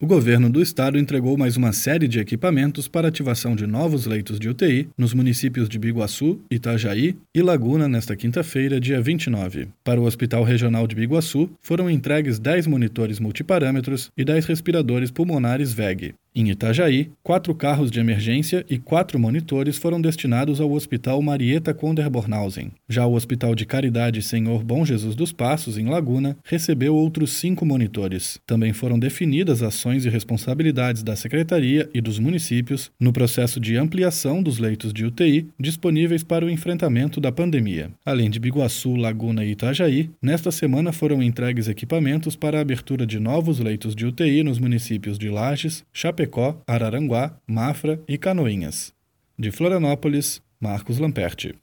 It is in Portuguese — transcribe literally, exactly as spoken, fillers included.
O governo do estado entregou mais uma série de equipamentos para ativação de novos leitos de U T I nos municípios de Biguaçu, Itajaí e Laguna nesta quinta-feira, dia vinte e nove. Para o Hospital Regional de Biguaçu, foram entregues dez monitores multiparâmetros e dez respiradores pulmonares V E G. Em Itajaí, quatro carros de emergência e quatro monitores foram destinados ao Hospital Marieta Conderbornhausen. Já o Hospital de Caridade Senhor Bom Jesus dos Passos, em Laguna, recebeu outros cinco monitores. Também foram definidas ações e responsabilidades da Secretaria e dos municípios no processo de ampliação dos leitos de U T I disponíveis para o enfrentamento da pandemia. Além de Biguaçu, Laguna e Itajaí, nesta semana foram entregues equipamentos para a abertura de novos leitos de U T I nos municípios de Lages, Chapecó, Araranguá, Mafra e Canoinhas. De Florianópolis, Marcos Lamperti.